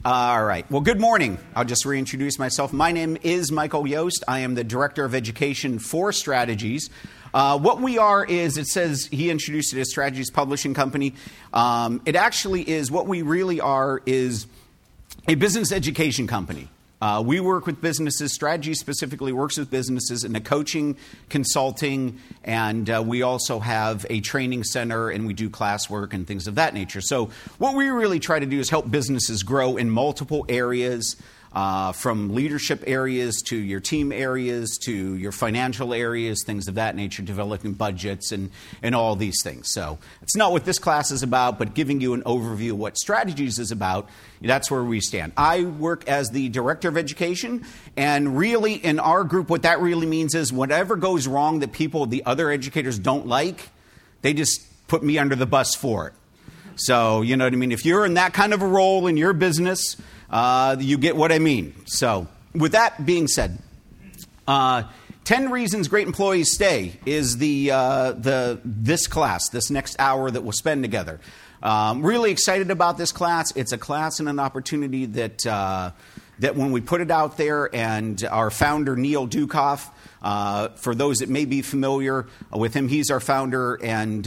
All right. Well, good morning. I'll just reintroduce myself. My name is Michael Yost. I am the Director of Education for Strategies. What we are is, it says he introduced it as Strategies Publishing Company. It actually is, what we really are is a business education company. We work with businesses. Strategy specifically works with businesses in the coaching, consulting, and we also have a training center, and we do classwork and things of that nature. So what we really try to do is help businesses grow in multiple areas, from leadership areas to your team areas to your financial areas, things of that nature, developing budgets and all these things. So it's not what this class is about, but giving you an overview of what Strategies is about. That's where we stand. I work as the Director of Education, and really in our group, what that really means is whatever goes wrong that the other educators don't like, they just put me under the bus for it. So, you know what I mean? If you're in that kind of a role in your business, you get what I mean. So, with that being said, 10 reasons great employees stay is this class, this next hour that we'll spend together. Really excited about this class. It's a class and an opportunity that when we put it out there, and our founder, Neil Dukoff, for those that may be familiar with him, he's our founder and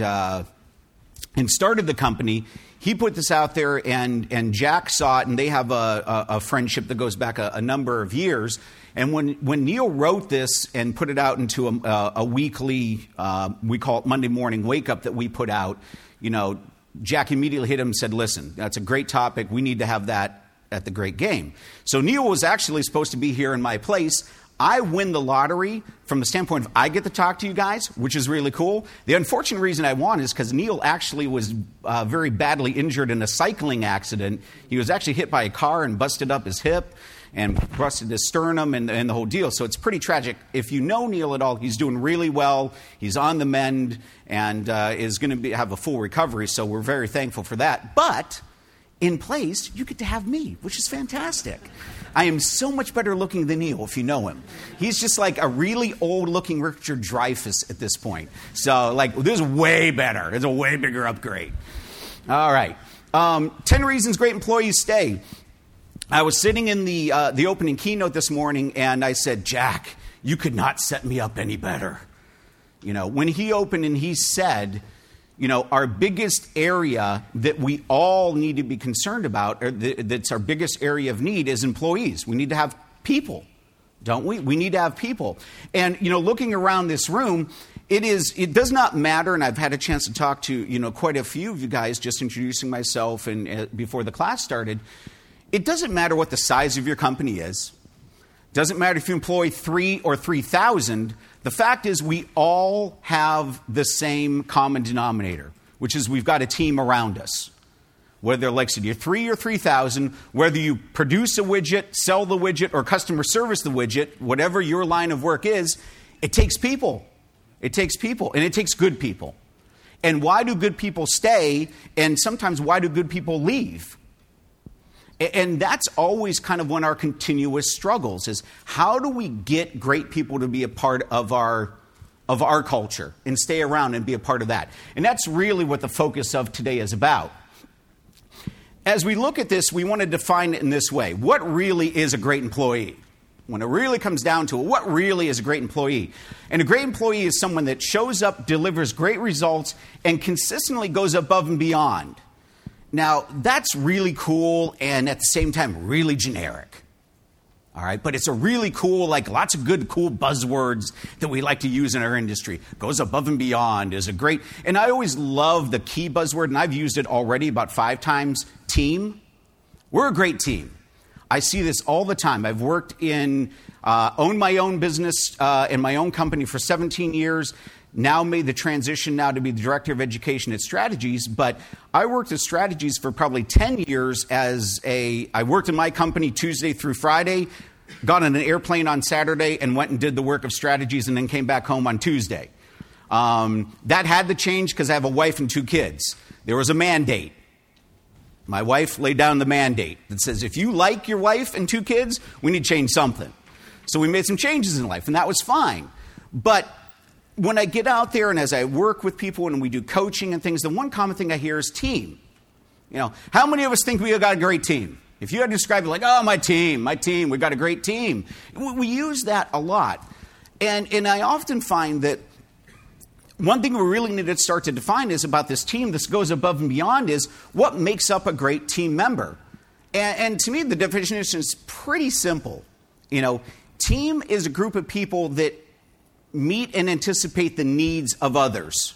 started the company. He put this out there, and Jack saw it, and they have a friendship that goes back a number of years. And when Neil wrote this and put it out into a weekly, we call it Monday morning wake up that we put out, Jack immediately hit him and said, listen, that's a great topic. We need to have that at the Great Game. So Neil was actually supposed to be here in my place. I win the lottery from the standpoint of I get to talk to you guys, which is really cool. The unfortunate reason I won is because Neil actually was very badly injured in a cycling accident. He was actually hit by a car and busted up his hip and busted his sternum and the whole deal. So it's pretty tragic. If you know Neil at all, he's doing really well. He's on the mend and is going to have a full recovery. So we're very thankful for that. But in place, you get to have me, which is fantastic. I am so much better looking than Neil, if you know him. He's just like a really old-looking Richard Dreyfuss at this point. So, this is way better. It's a way bigger upgrade. All right. 10 reasons great employees stay. I was sitting in the opening keynote this morning, and I said, Jack, you could not set me up any better. When he opened and he said, our biggest area that we all need to be concerned about, or that's our biggest area of need, is employees. We need to have people, don't we? We need to have people. And, looking around this room, it does not matter, and I've had a chance to talk to, quite a few of you guys, just introducing myself and before the class started. It doesn't matter what the size of your company is. Doesn't matter if you employ 3 or 3,000. The fact is we all have the same common denominator, which is we've got a team around us. Whether, like I said, you're 3 or 3,000, whether you produce a widget, sell the widget, or customer service the widget, whatever your line of work is, it takes people. It takes people, and it takes good people. And why do good people stay, and sometimes why do good people leave? And that's always kind of one of our continuous struggles is how do we get great people to be a part of our culture and stay around and be a part of that? And that's really what the focus of today is about. As we look at this, we want to define it in this way. What really is a great employee? When it really comes down to it, what really is a great employee? And a great employee is someone that shows up, delivers great results, and consistently goes above and beyond. Now, that's really cool and at the same time really generic. All right, but it's a really cool, lots of good, cool buzzwords that we like to use in our industry. Goes above and beyond is a great, and I always love the key buzzword, and I've used it already about 5 times, team. We're a great team. I see this all the time. I've worked owned my own business in my own company for 17 years. Now made the transition now to be the Director of Education at Strategies, but I worked at Strategies for probably 10 years I worked in my company Tuesday through Friday, got on an airplane on Saturday and went and did the work of Strategies and then came back home on Tuesday. That had to change because I have a wife and 2 kids. There was a mandate. My wife laid down the mandate that says if you like your wife and 2 kids, we need to change something. So we made some changes in life, and that was fine. But when I get out there and as I work with people and we do coaching and things, the one common thing I hear is team. How many of us think we have got a great team? If you had to describe it like, oh, my team, we've got a great team. We use that a lot. And I often find that one thing we really need to start to define is about this team. This goes above and beyond is what makes up a great team member. And to me, the definition is pretty simple. Team is a group of people that meet and anticipate the needs of others.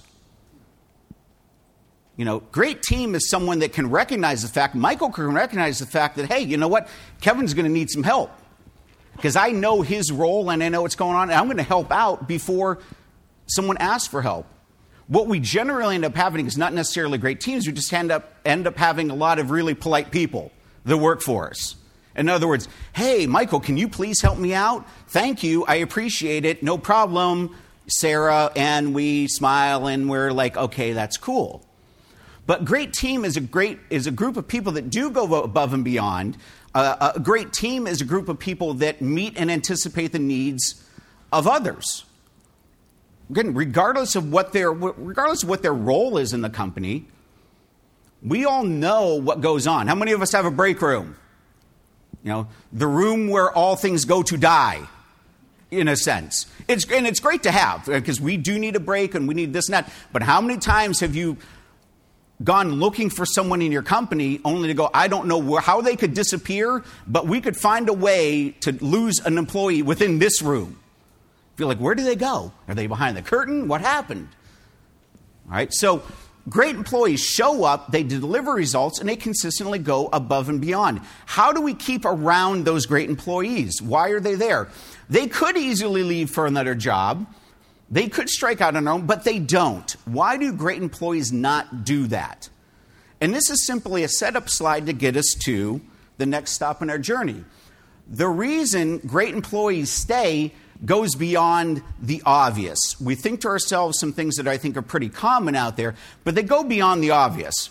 Great team is someone that can recognize the fact, Michael can recognize the fact that, hey, you know what? Kevin's going to need some help because I know his role and I know what's going on, and I'm going to help out before someone asks for help. What we generally end up having is not necessarily great teams. We just end up having a lot of really polite people that work for us. In other words, hey, Michael, can you please help me out? Thank you. I appreciate it. No problem, Sarah. And we smile and we're like, okay, that's cool. But great team is a group of people that do go above and beyond. A great team is a group of people that meet and anticipate the needs of others. Again, regardless of what their role is in the company, we all know what goes on. How many of us have a break room? The room where all things go to die, in a sense. It's great to have, because we do need a break and we need this and that. But how many times have you gone looking for someone in your company only to go, I don't know how they could disappear, but we could find a way to lose an employee within this room. Feel like, where do they go? Are they behind the curtain? What happened? All right, so great employees show up, they deliver results, and they consistently go above and beyond. How do we keep around those great employees? Why are they there? They could easily leave for another job. They could strike out on their own, but they don't. Why do great employees not do that? And this is simply a setup slide to get us to the next stop in our journey. The reason great employees stay goes beyond the obvious. We think to ourselves some things that I think are pretty common out there, but they go beyond the obvious.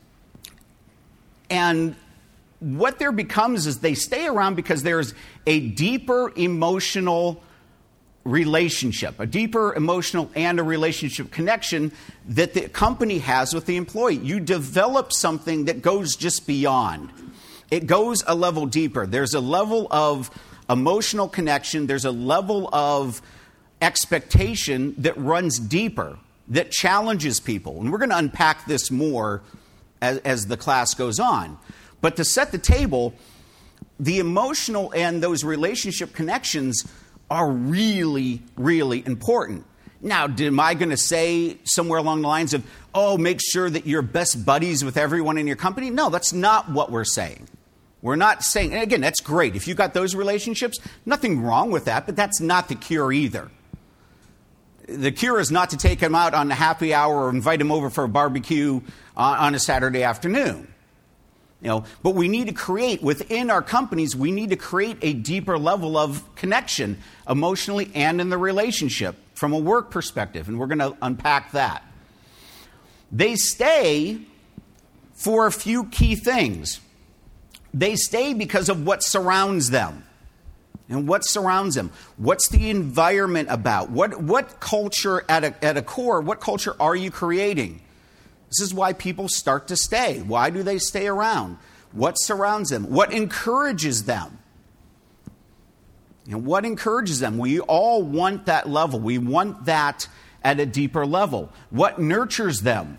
And what there becomes is they stay around because there's a deeper emotional relationship, a deeper emotional and a relationship connection that the company has with the employee. You develop something that goes just beyond. It goes a level deeper. There's a level of emotional connection. There's a level of expectation that runs deeper, that challenges people. And we're going to unpack this more as the class goes on. But to set the table, the emotional and those relationship connections are really, really important. Now, am I going to say somewhere along the lines of, make sure that you're best buddies with everyone in your company? No, that's not what we're saying. We're not saying, and again, that's great. If you've got those relationships, nothing wrong with that, but that's not the cure either. The cure is not to take them out on the happy hour or invite them over for a barbecue on a Saturday afternoon. But we need to create, within our companies, we need to create a deeper level of connection emotionally and in the relationship from a work perspective. And we're going to unpack that. They stay for a few key things. They stay because of what surrounds them. And what surrounds them? What's the environment about? What culture at a core, what culture are you creating? This is why people start to stay. Why do they stay around? What surrounds them? What encourages them? And what encourages them? We all want that level. We want that at a deeper level. What nurtures them?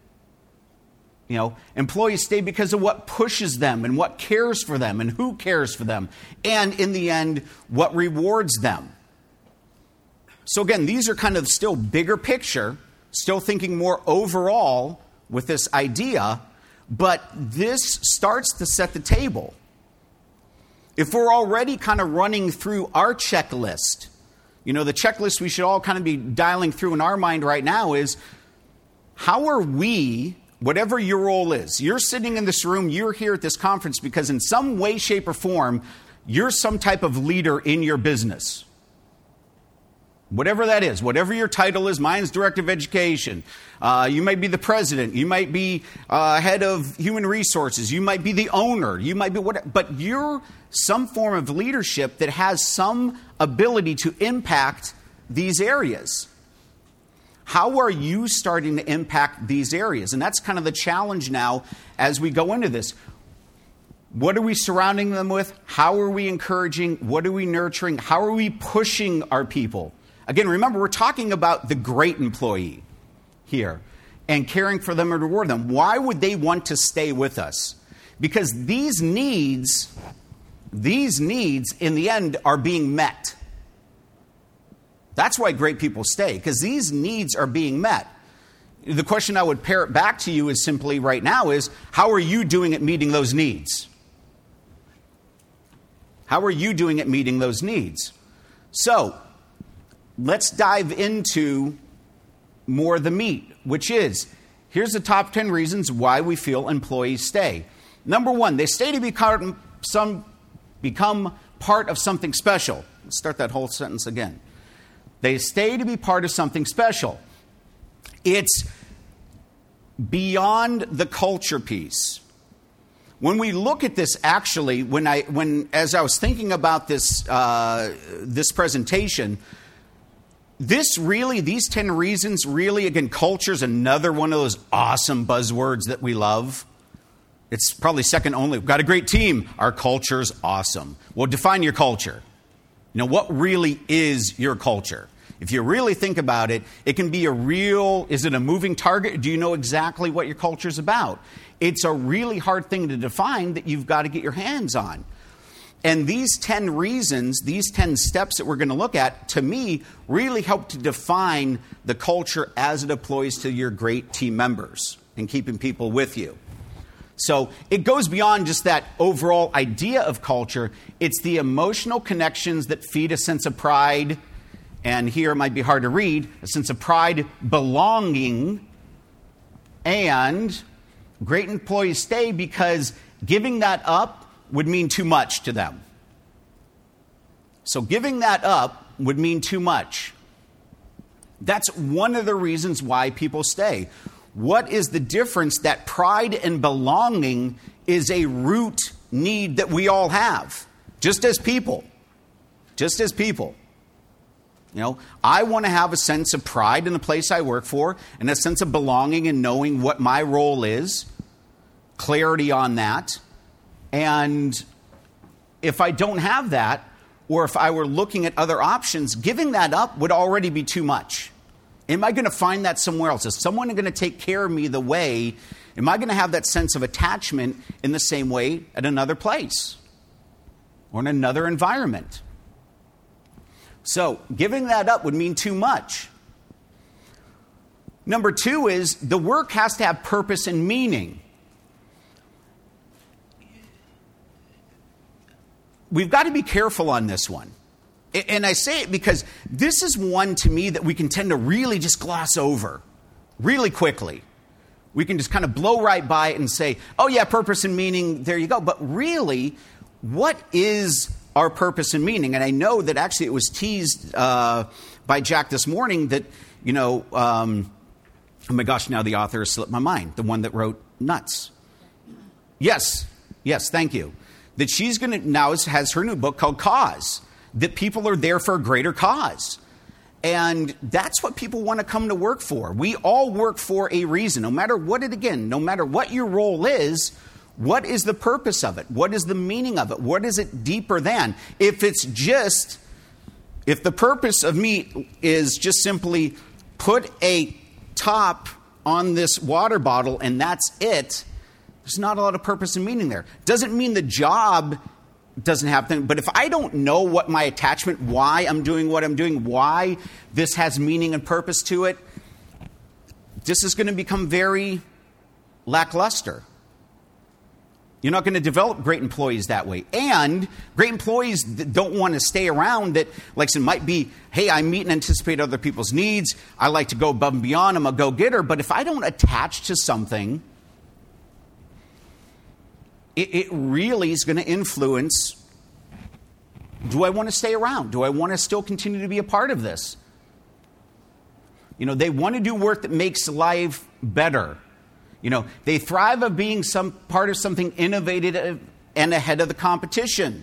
Employees stay because of what pushes them and what cares for them and who cares for them. And in the end, what rewards them. So again, these are kind of still bigger picture, still thinking more overall with this idea, but this starts to set the table. If we're already kind of running through our checklist, the checklist we should all kind of be dialing through in our mind right now is, how are we, whatever your role is, you're sitting in this room, you're here at this conference because in some way, shape, or form, you're some type of leader in your business. Whatever that is, whatever your title is, mine's Director of Education. You might be the president. You might be head of human resources. You might be the owner. You might be whatever. But you're some form of leadership that has some ability to impact these areas. How are you starting to impact these areas? And that's kind of the challenge now as we go into this. What are we surrounding them with? How are we encouraging? What are we nurturing? How are we pushing our people? Again, remember, we're talking about the great employee here and caring for them and reward them. Why would they want to stay with us? Because these needs in the end are being met. That's why great people stay, because these needs are being met. The question I would parrot back to you is simply right now is, how are you doing at meeting those needs? How are you doing at meeting those needs? So, let's dive into more of the meat, which is, here's the top 10 reasons why we feel employees stay. Number one, they stay to become part of something special. Let's start that whole sentence again. They stay to be part of something special. It's beyond the culture piece. When we look at this, actually, as I was thinking about this presentation, these 10 reasons really, again, culture is another one of those awesome buzzwords that we love. It's probably second only. We've got a great team. Our culture's awesome. Well, define your culture. What really is your culture? If you really think about it, it can be is it a moving target? Do you know exactly what your culture's about? It's a really hard thing to define that you've got to get your hands on. And these 10 reasons, these 10 steps that we're going to look at, to me, really help to define the culture as it applies to your great team members and keeping people with you. So it goes beyond just that overall idea of culture. It's the emotional connections that feed a sense of pride, and here it might be hard to read, a sense of pride, belonging, and great employees stay because giving that up would mean too much to them. So giving that up would mean too much. That's one of the reasons why people stay. What is the difference? That pride and belonging is a root need that we all have, just as people. Just as people. I want to have a sense of pride in the place I work for and a sense of belonging and knowing what my role is, clarity on that. And if I don't have that, or if I were looking at other options, giving that up would already be too much. Am I going to find that somewhere else? Is someone going to take care of me am I going to have that sense of attachment in the same way at another place or in another environment? So giving that up would mean too much. Number two is the work has to have purpose and meaning. We've got to be careful on this one. And I say it because this is one to me that we can tend to really just gloss over really quickly. We can just kind of blow right by it and say, oh yeah, purpose and meaning, there you go. But really, what is our purpose and meaning? And I know that actually it was teased by Jack this morning that, oh my gosh, now the author has slipped my mind. The one that wrote Nuts. Yes, thank you. That she's going to now has her new book called Cause. That people are there for a greater cause. And that's what people want to come to work for. We all work for a reason. No matter what your role is, what is the purpose of it? What is the meaning of it? What is it deeper than? If the purpose of me is just simply put a top on this water bottle and that's it, there's not a lot of purpose and meaning there. Doesn't mean the job doesn't happen. But if I don't know what my attachment, why I'm doing what I'm doing, why this has meaning and purpose to it, this is going to become very lackluster. You're not going to develop great employees that way. And great employees that don't want to stay around that, like it might be, hey, I meet and anticipate other people's needs. I like to go above and beyond. I'm a go-getter. But if I don't attach to something, it really is going to influence, do I want to stay around? Do I want to still continue to be a part of this? They want to do work that makes life better. They thrive of being some part of something innovative and ahead of the competition.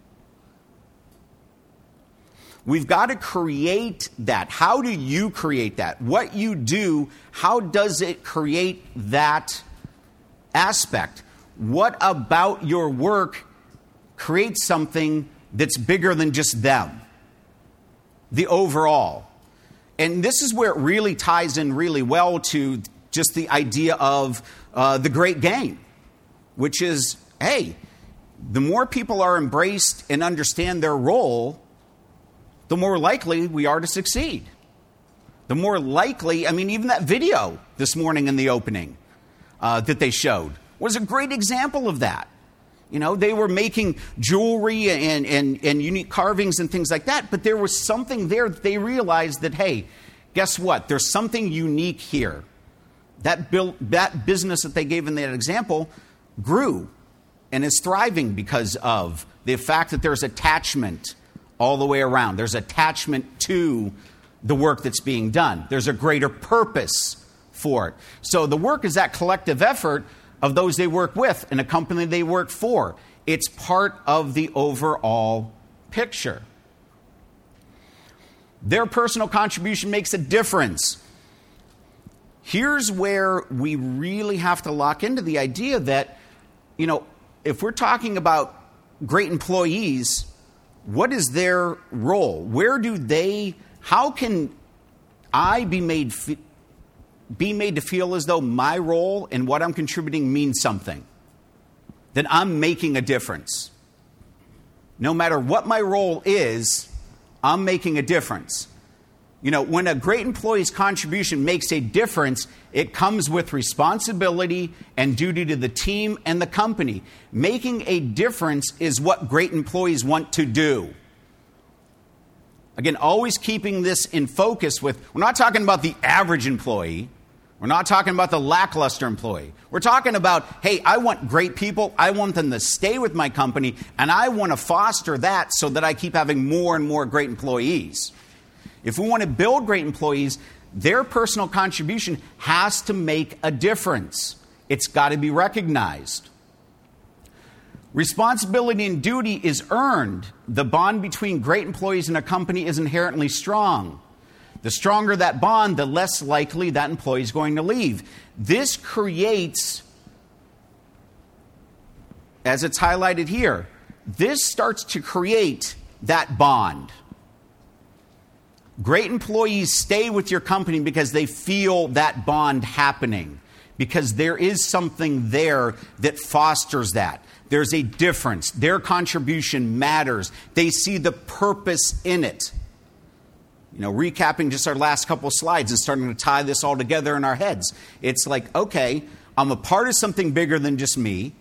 We've got to create that. How do you create that? What you do, how does it create that aspect? what about your work creates something that's bigger than just them? The overall. And this is where it really ties in really well to just the idea of the great game, which is, hey, the more people are embraced and understand their role, the more likely we are to succeed. The more likely, I mean, even that video this morning in the opening that they showed was a great example of that. You know, they were making jewelry and unique carvings and things like that, but there was something there that they realized that, hey, guess what? There's something unique here. That business that they gave in that example grew and is thriving because of the fact that there's attachment all the way around. There's attachment to the work that's being done. There's a greater purpose for it. So the work is that collective effort of those they work with and a company they work for. It's part of the overall picture. Their personal contribution makes a difference. Here's where we really have to lock into the idea that, you know, if we're talking about great employees, what is their role? How can I be made to feel as though my role and what I'm contributing means something? That I'm making a difference. No matter what my role is, I'm making a difference. You know, when a great employee's contribution makes a difference, it comes with responsibility and duty to the team and the company. Making a difference is what great employees want to do. Again, always keeping this in focus we're not talking about the average employee. We're not talking about the lackluster employee. We're talking about, hey, I want great people. I want them to stay with my company, and I want to foster that so that I keep having more and more great employees. If we want to build great employees, their personal contribution has to make a difference. It's got to be recognized. Responsibility and duty is earned. The bond between great employees and a company is inherently strong. The stronger that bond, the less likely that employee is going to leave. This creates, as it's highlighted here, this starts to create that bond. Great employees stay with your company because they feel that bond happening, because there is something there that fosters that. There's a difference. Their contribution matters. They see the purpose in it. You know, recapping just our last couple of slides and starting to tie this all together in our heads. It's like, okay, I'm a part of something bigger than just me.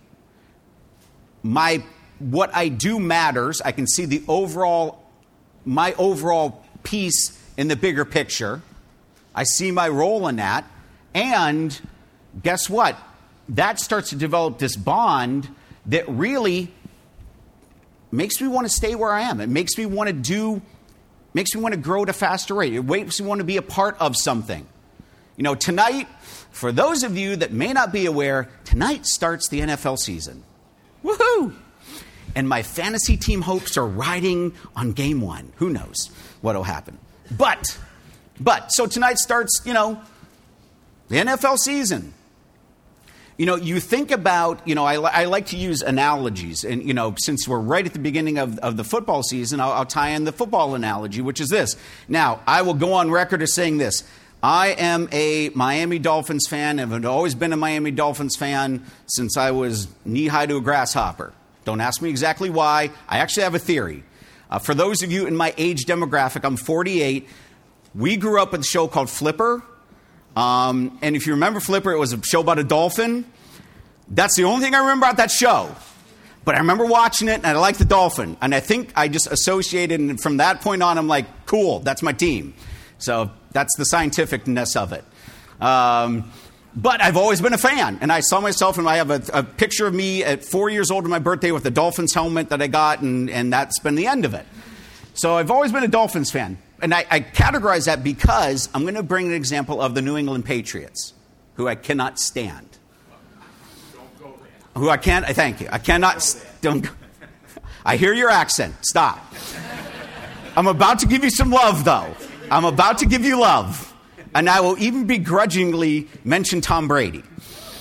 What I do matters. I can see my overall piece in the bigger picture. I see my role in that. And guess what? That starts to develop this bond that really makes me want to stay where I am. It makes me want to grow at a faster rate. It makes me want to be a part of something. You know, tonight, for those of you that may not be aware, tonight starts the NFL season. Woohoo! And my fantasy team hopes are riding on game one. Who knows what will happen? But, so tonight starts, you know, the NFL season. You know, you think about, you know, I like to use analogies. And, you know, since we're right at the beginning of the football season, I'll tie in the football analogy, which is this. Now, I will go on record as saying this. I am a Miami Dolphins fan and have always been a Miami Dolphins fan since I was knee-high to a grasshopper. Don't ask me exactly why. I actually have a theory. For those of you in my age demographic, I'm 48. We grew up with a show called Flipper. And if you remember Flipper, it was a show about a dolphin. That's the only thing I remember about that show. But I remember watching it, and I liked the dolphin. And I think I just associated, and from that point on, I'm like, cool, that's my team. So that's the scientificness of it. But I've always been a fan. And I saw myself, and I have a picture of me at 4 years old on my birthday with the Dolphins helmet that I got, and that's been the end of it. So I've always been a Dolphins fan. And I categorize that because I'm going to bring an example of the New England Patriots, who I cannot stand. Don't go there. Who I can't, thank you. I cannot, don't go. I hear your accent. Stop. I'm about to give you some love, though. I'm about to give you love. And I will even begrudgingly mention Tom Brady.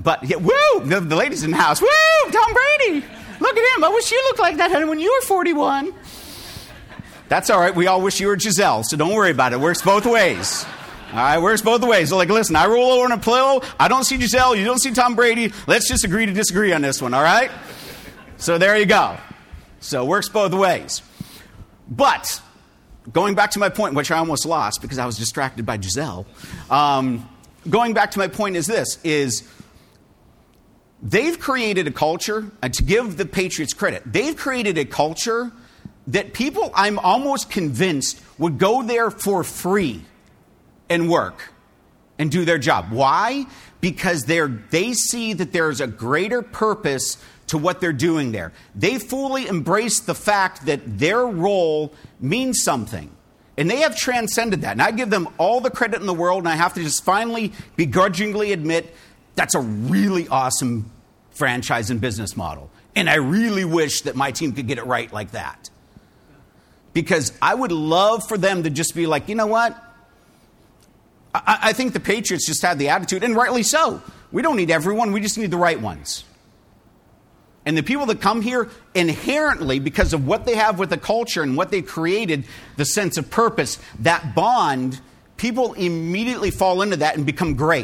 But, yeah, woo! The ladies in the house, woo! Tom Brady! Look at him. I wish you looked like that, honey, when you were 41. That's all right. We all wish you were Giselle, so don't worry about it. It works both ways. All right, works both ways. So, like, listen, I roll over in a pillow. I don't see Giselle. You don't see Tom Brady. Let's just agree to disagree on this one, all right? So there you go. So it works both ways. But going back to my point, which I almost lost because I was distracted by Giselle. Going back to my point is this, is they've created a culture, and to give the Patriots credit, they've created a culture that people, I'm almost convinced, would go there for free and work and do their job. Why? Because they see that there's a greater purpose to what they're doing there. They fully embrace the fact that their role means something. And they have transcended that. And I give them all the credit in the world, and I have to just finally begrudgingly admit that's a really awesome franchise and business model. And I really wish that my team could get it right like that. Because I would love for them to just be like, you know what? I think the Patriots just had the attitude, and rightly so. We don't need everyone. We just need the right ones. And the people that come here inherently, because of what they have with the culture and what they created, the sense of purpose, that bond, people immediately fall into that and become great.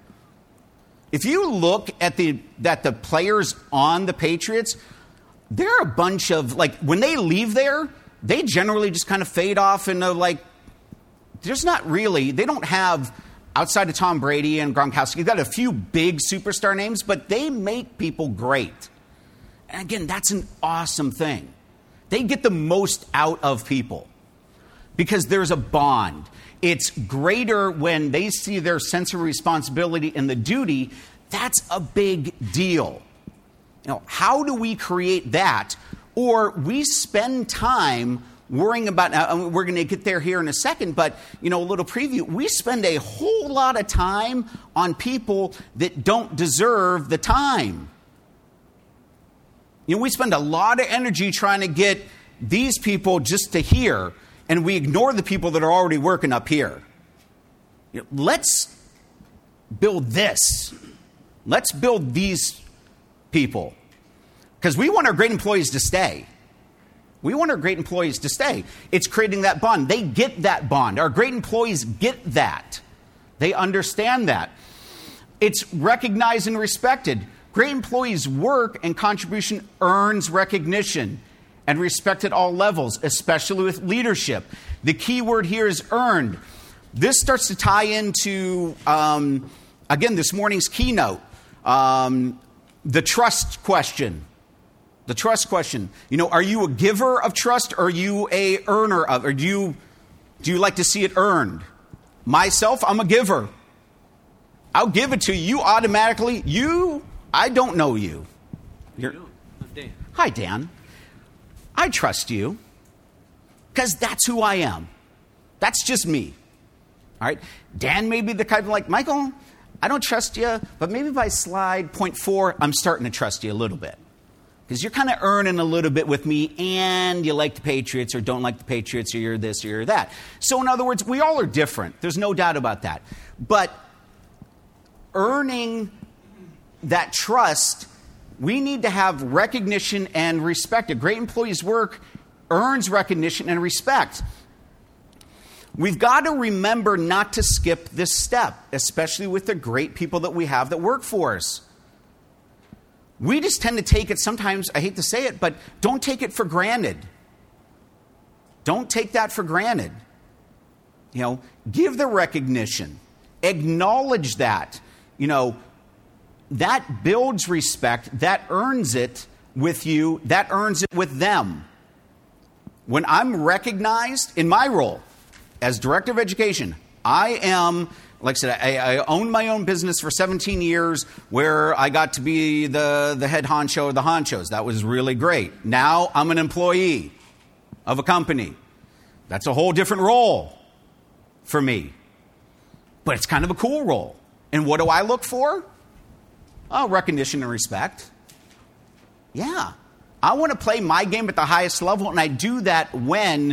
If you look at the players on the Patriots, they're a bunch of, like, when they leave there, they generally just kind of fade off into, like, there's not really, they don't have, outside of Tom Brady and Gronkowski, they've got a few big superstar names, but they make people great. And again, that's an awesome thing. They get the most out of people because there's a bond. It's greater when they see their sense of responsibility and the duty. That's a big deal. You know, how do we create that? Or we spend time worrying about, we're going to get there here in a second, but, you know, a little preview. We spend a whole lot of time on people that don't deserve the time. You know, we spend a lot of energy trying to get these people just to here, and we ignore the people that are already working up here. You know, let's build this. Let's build these people. Because we want our great employees to stay. We want our great employees to stay. It's creating that bond. They get that bond. Our great employees get that. They understand that. It's recognized and respected. Great employees' work and contribution earns recognition and respect at all levels, especially with leadership. The key word here is earned. This starts to tie into, again, this morning's keynote, the trust question. The trust question. You know, are you a giver of trust, or are you a earner of, or do you like to see it earned? Myself, I'm a giver. I'll give it to you. You automatically, I don't know you. I'm Dan. Hi, Dan. I trust you because that's who I am. That's just me. All right? Dan may be the kind of like, Michael, I don't trust you, but maybe by slide point 4, I'm starting to trust you a little bit. Because you're kind of earning a little bit with me, and you like the Patriots or don't like the Patriots, or you're this or you're that. So in other words, we all are different. There's no doubt about that. But earning that trust, we need to have recognition and respect. A great employee's work earns recognition and respect. We've got to remember not to skip this step, especially with the great people that we have that work for us. We just tend to take it sometimes, I hate to say it, but don't take it for granted. Don't take that for granted. You know, give the recognition. Acknowledge that. You know, that builds respect. That earns it with you. That earns it with them. When I'm recognized in my role as Director of Education, I am, like I said, I owned my own business for 17 years where I got to be the head honcho of the honchos. That was really great. Now I'm an employee of a company. That's a whole different role for me. But it's kind of a cool role. And what do I look for? Oh, recognition and respect. Yeah. I want to play my game at the highest level, and I do that when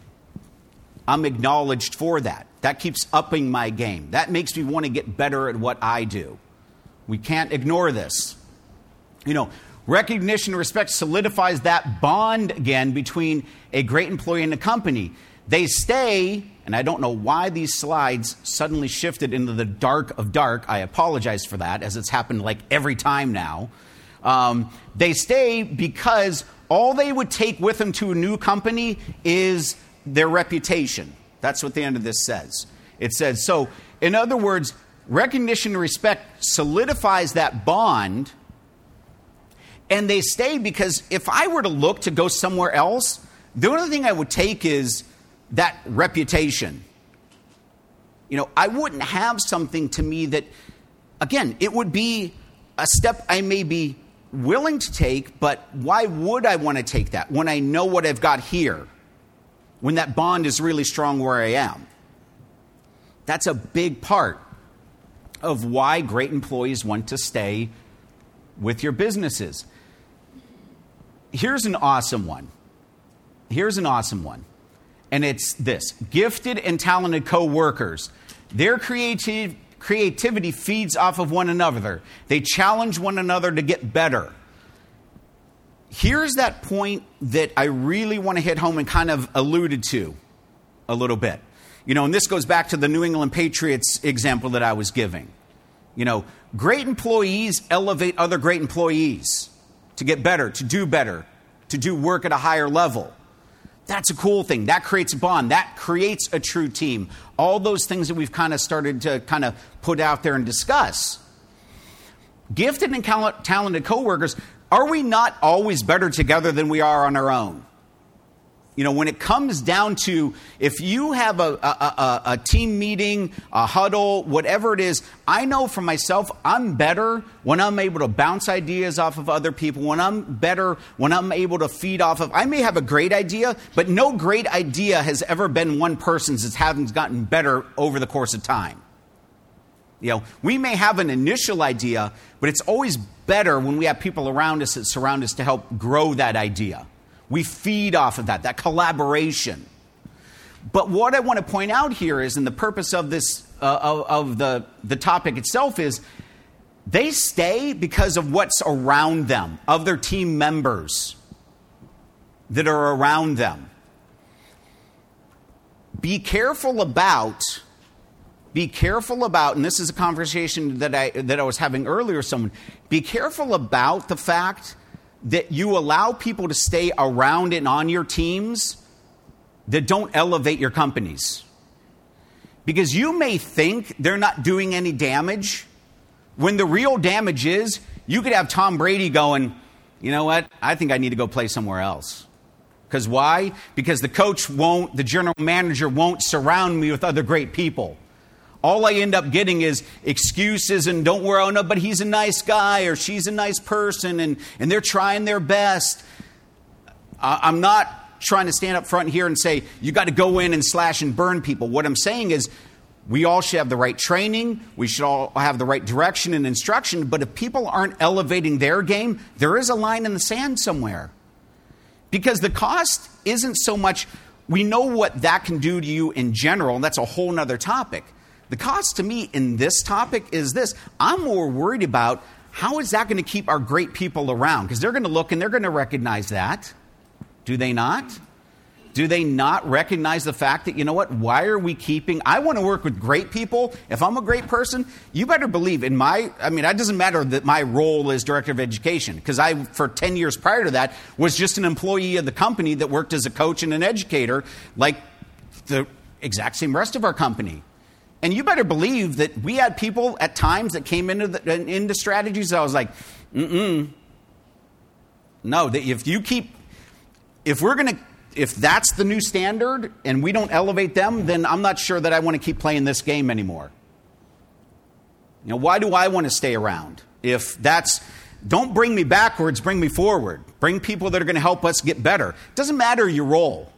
I'm acknowledged for that. That keeps upping my game. That makes me want to get better at what I do. We can't ignore this. Recognition and respect solidifies that bond again between a great employee and a company. They stay, and I don't know why these slides suddenly shifted into the dark of dark. I apologize for that, as it's happened like every time now. They stay because all they would take with them to a new company is their reputation. That's what the end of this says. It says, so in other words, recognition and respect solidifies that bond, and they stay because if I were to look to go somewhere else, the only thing I would take is that reputation. I wouldn't have something to me that, again, it would be a step I may be willing to take, but why would I want to take that when I know what I've got here? When that bond is really strong where I am. That's a big part of why great employees want to stay with your businesses. Here's an awesome one. And it's this. Gifted and talented co-workers. Their creativity feeds off of one another. They challenge one another to get better. Here's that point that I really want to hit home and kind of alluded to a little bit. And this goes back to the New England Patriots example that I was giving. Great employees elevate other great employees to get better, to do work at a higher level. That's a cool thing. That creates a bond. That creates a true team. All those things that we've kind of started to kind of put out there and discuss. Gifted and talented coworkers, are we not always better together than we are on our own? When it comes down to, if you have a team meeting, a huddle, whatever it is, I know for myself, I'm better when I'm able to bounce ideas off of other people, when I'm able to feed off of, I may have a great idea, but no great idea has ever been one person's that hasn't gotten better over the course of time. We may have an initial idea, but it's always better when we have people around us that surround us to help grow that idea. We feed off of that collaboration. But what I want to point out here is, and the purpose of this, of the topic itself is, they stay because of what's around them, of their team members that are around them. Be careful about, and this is a conversation that I was having earlier with someone, be careful about the fact that you allow people to stay around and on your teams that don't elevate your companies. Because you may think they're not doing any damage, when the real damage is, you could have Tom Brady going, you know what, I think I need to go play somewhere else. Because why? Because the general manager won't surround me with other great people. All I end up getting is excuses and don't worry, oh no, but he's a nice guy or she's a nice person and they're trying their best. I'm not trying to stand up front here and say, you got to go in and slash and burn people. What I'm saying is, we all should have the right training. We should all have the right direction and instruction. But if people aren't elevating their game, there is a line in the sand somewhere. Because the cost isn't so much, we know what that can do to you in general, and that's a whole nother topic. The cost to me in this topic is this. I'm more worried about how is that going to keep our great people around? Because they're going to look and they're going to recognize that. Do they not? Do they not recognize the fact that, you know what, why are we keeping, I want to work with great people. If I'm a great person, you better believe it doesn't matter that my role is director of education, because I, for 10 years prior to that, was just an employee of the company that worked as a coach and an educator like the exact same rest of our company. And you better believe that we had people at times that came into strategies that I was like, no, that if that's the new standard and we don't elevate them, then I'm not sure that I want to keep playing this game anymore. Why do I want to stay around? Don't bring me backwards, bring me forward. Bring people that are going to help us get better. It doesn't matter your role.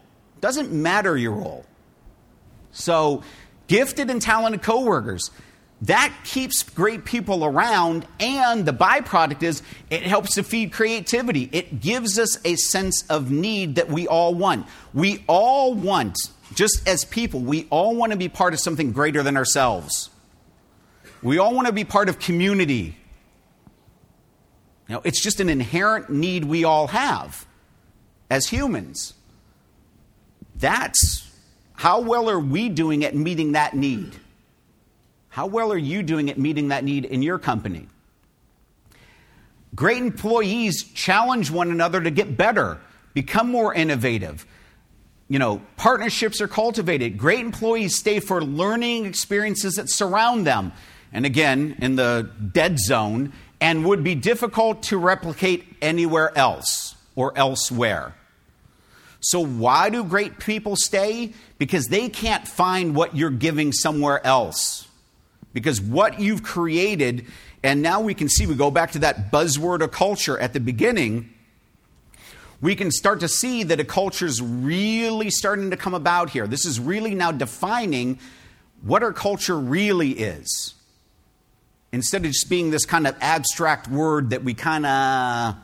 So, gifted and talented coworkers, that keeps great people around, and the byproduct is it helps to feed creativity. It gives us a sense of need that we all want. We all want, just as people, we all want to be part of something greater than ourselves. We all want to be part of community. It's just an inherent need we all have as humans. That's how well are we doing at meeting that need? How well are you doing at meeting that need in your company? Great employees challenge one another to get better, become more innovative. Partnerships are cultivated. Great employees stay for learning experiences that surround them. And again, in the dead zone, and would be difficult to replicate anywhere else or elsewhere. So why do great people stay? Because they can't find what you're giving somewhere else. Because what you've created, and now we can see, we go back to that buzzword of culture at the beginning, we can start to see that a culture is really starting to come about here. This is really now defining what our culture really is. Instead of just being this kind of abstract word that we kind of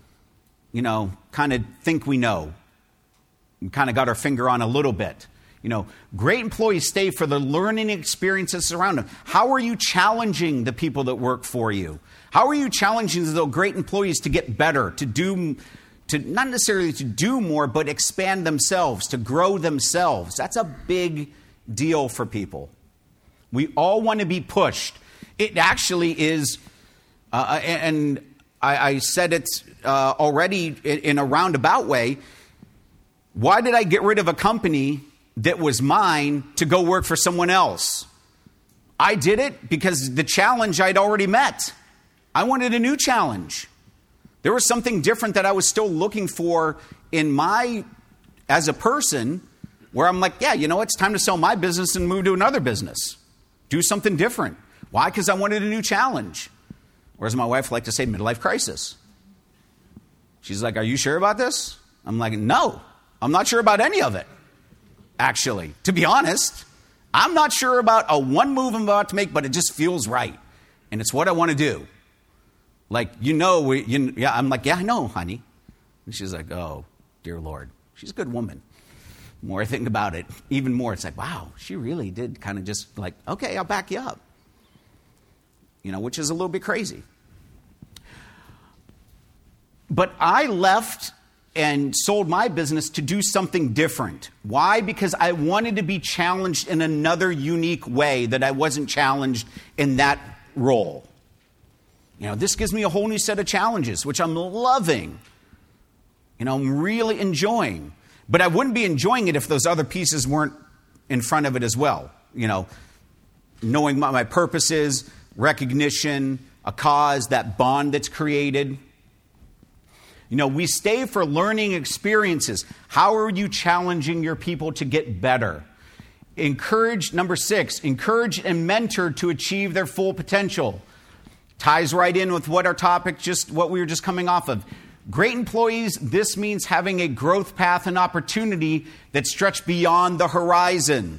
think we know. We kind of got our finger on a little bit. Great employees stay for the learning experiences around them. How are you challenging the people that work for you? How are you challenging those great employees to get better, to not necessarily to do more, but expand themselves, to grow themselves? That's a big deal for people. We all want to be pushed. It actually is, and I said it already in a roundabout way. Why did I get rid of a company that was mine to go work for someone else? I did it because the challenge I'd already met. I wanted a new challenge. There was something different that I was still looking for as a person, where I'm like, yeah, it's time to sell my business and move to another business. Do something different. Why? Because I wanted a new challenge. Or as my wife liked to say, midlife crisis. She's like, are you sure about this? I'm like, no, I'm not sure about any of it. Actually, to be honest, I'm not sure about a one move I'm about to make, but it just feels right. And it's what I want to do. Like, I'm like, yeah, I know, honey. And she's like, oh, dear Lord. She's a good woman. The more I think about it, even more, it's like, wow, she really did kind of just like, okay, I'll back you up. Which is a little bit crazy. But I left and sold my business to do something different. Why? Because I wanted to be challenged in another unique way that I wasn't challenged in that role. This gives me a whole new set of challenges, which I'm loving. I'm really enjoying. But I wouldn't be enjoying it if those other pieces weren't in front of it as well. Knowing what my purpose is, recognition, a cause, that bond that's created. We stay for learning experiences. How are you challenging your people to get better? Number 6, encourage and mentor to achieve their full potential. Ties right in with what our topic, what we were just coming off of. Great employees, this means having a growth path and opportunity that stretch beyond the horizon.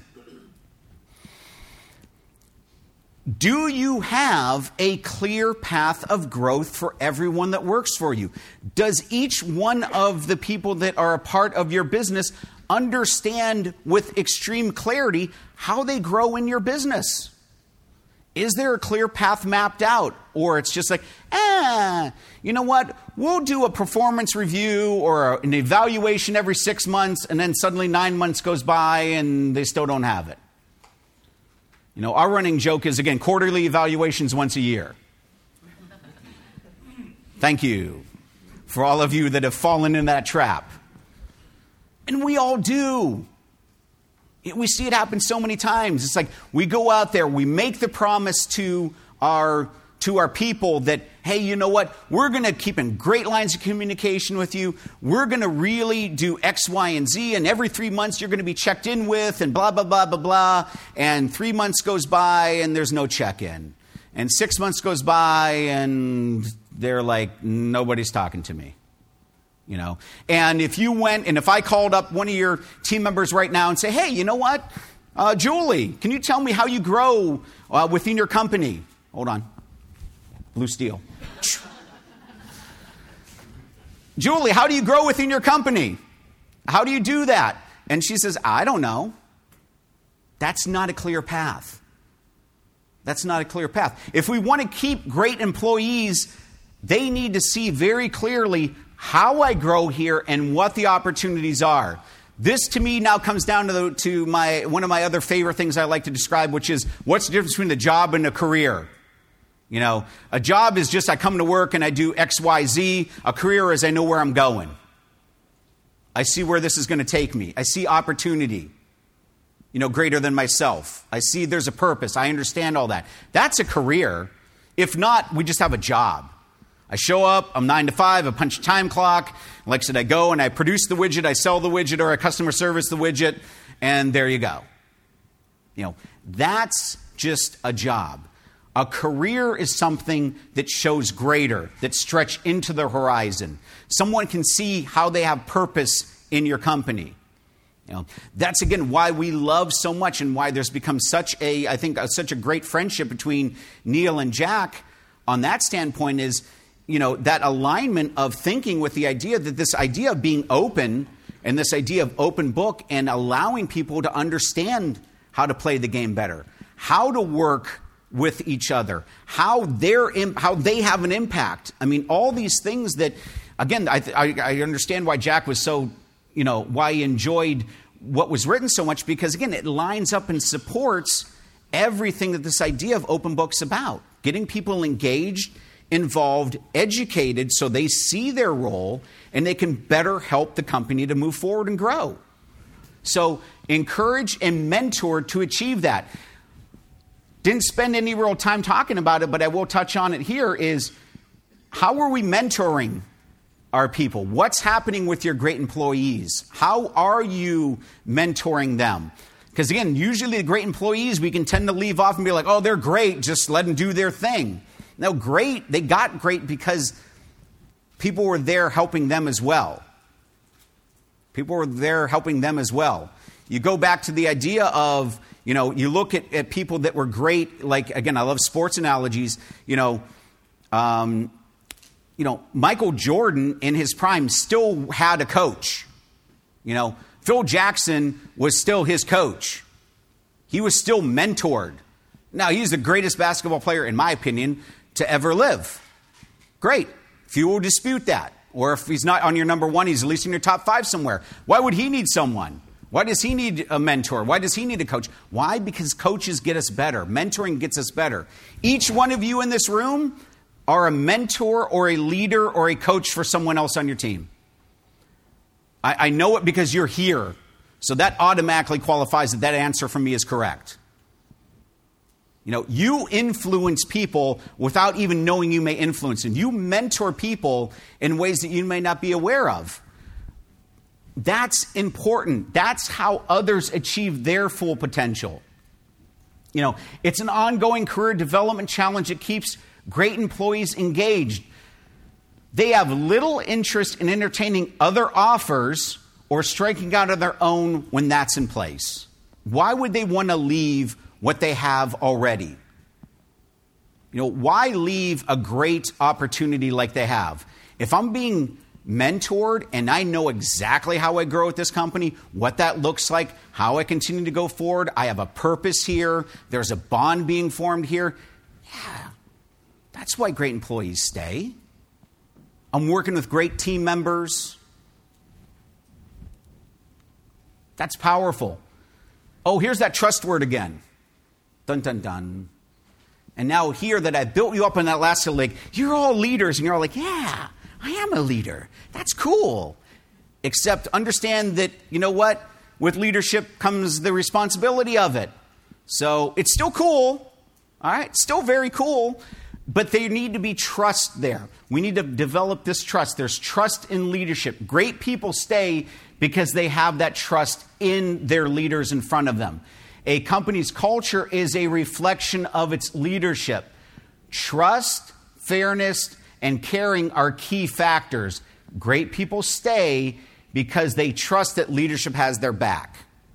Do you have a clear path of growth for everyone that works for you? Does each one of the people that are a part of your business understand with extreme clarity how they grow in your business? Is there a clear path mapped out? Or it's just like, you know what? We'll do a performance review or an evaluation every 6 months, and then suddenly 9 months goes by and they still don't have it. Our running joke is, again, quarterly evaluations once a year. Thank you for all of you that have fallen in that trap. And we all do. We see it happen so many times. It's like we go out there, we make the promise to our people that, hey, you know what? We're going to keep in great lines of communication with you. We're going to really do X, Y, and Z. And every 3 months you're going to be checked in with and blah, blah, blah, blah, blah. And 3 months goes by and there's no check-in. And 6 months goes by and they're like, nobody's talking to me. And if I called up one of your team members right now and say, hey, you know what? Julie, can you tell me how you grow within your company? Hold on. Blue steel. Julie, how do you grow within your company? How do you do that? And she says, I don't know. That's not a clear path. That's not a clear path. If we want to keep great employees, they need to see very clearly how I grow here and what the opportunities are. This, to me, now comes down to one of my other favorite things I like to describe, which is what's the difference between a job and a career? You know, a job is just I come to work and I do X, Y, Z. A career is I know where I'm going. I see where this is going to take me. I see opportunity, greater than myself. I see there's a purpose. I understand all that. That's a career. If not, we just have a job. I show up, I'm 9 to 5, I punch a time clock. Like I said, I go and I produce the widget, I sell the widget, or I customer service the widget, and there you go. That's just a job. A career is something that shows greater, that stretch into the horizon. Someone can see how they have purpose in your company. That's again why we love so much and why there's become such a great friendship between Neil and Jack on that standpoint is, that alignment of thinking with the idea that this idea of being open and this idea of open book and allowing people to understand how to play the game better, how to work with each other, how they have an impact. I mean, all these things that, again, I understand why Jack was so, why he enjoyed what was written so much, because, again, it lines up and supports everything that this idea of open book's about. Getting people engaged, involved, educated, so they see their role and they can better help the company to move forward and grow. So encourage and mentor to achieve that. Didn't spend any real time talking about it, but I will touch on it here, is how are we mentoring our people? What's happening with your great employees? How are you mentoring them? Because again, usually the great employees, we can tend to leave off and be like, oh, they're great, just let them do their thing. No, great, they got great because people were there helping them as well. People were there helping them as well. You go back to the idea of, you look at people that were great, like, again, I love sports analogies, Michael Jordan in his prime still had a coach. Phil Jackson was still his coach. He was still mentored. Now, he's the greatest basketball player, in my opinion, to ever live. Great. Few will dispute that. Or if he's not on your number one, he's at least in your top 5 somewhere. Why would he need someone? Why does he need a mentor? Why does he need a coach? Why? Because coaches get us better. Mentoring gets us better. Each one of you in this room are a mentor or a leader or a coach for someone else on your team. I know it because you're here. So that automatically qualifies that answer from me is correct. You influence people without even knowing you may influence them. You mentor people in ways that you may not be aware of. That's important. That's how others achieve their full potential. It's an ongoing career development challenge that keeps great employees engaged. They have little interest in entertaining other offers or striking out on their own when that's in place. Why would they want to leave what they have already? Why leave a great opportunity like they have? If I'm being mentored and I know exactly how I grow at this company, what that looks like, how I continue to go forward, I have a purpose here, there's a bond being formed here. Yeah, that's why great employees stay. I'm working with great team members. That's powerful. Oh, here's that trust word again. Dun, dun, dun. And now here that I built you up on that last leg, you're all leaders. And you're all like, yeah, I am a leader. That's cool. Except understand that, what? With leadership comes the responsibility of it. So it's still cool. All right. Still very cool. But there need to be trust there. We need to develop this trust. There's trust in leadership. Great people stay because they have that trust in their leaders in front of them. A company's culture is a reflection of its leadership. Trust, fairness, and caring are key factors. Great people stay because they trust that leadership has their back.